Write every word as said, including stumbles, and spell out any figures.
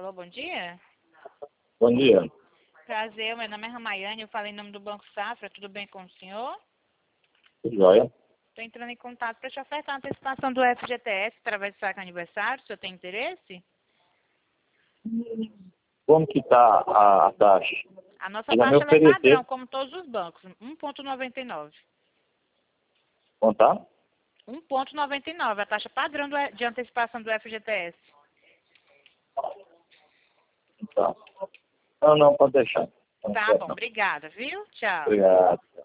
Alô, bom dia. Bom dia. Prazer, meu nome é Ramayane, eu falei em nome do Banco Safra, tudo bem com o senhor? Tudo jóia? Estou entrando em contato para te ofertar a antecipação do F G T S através do saque aniversário, o senhor tem interesse? Como que está a, a taxa? A nossa Ela me taxa ela é ofereceu. padrão, como todos os bancos, um vírgula noventa e nove. Quanto tá? um vírgula noventa e nove, a taxa padrão do, de antecipação do F G T S. Tá. Não, não, pode deixar. Não Tá quero, bom, não. obrigada, viu? Tchau. Obrigado.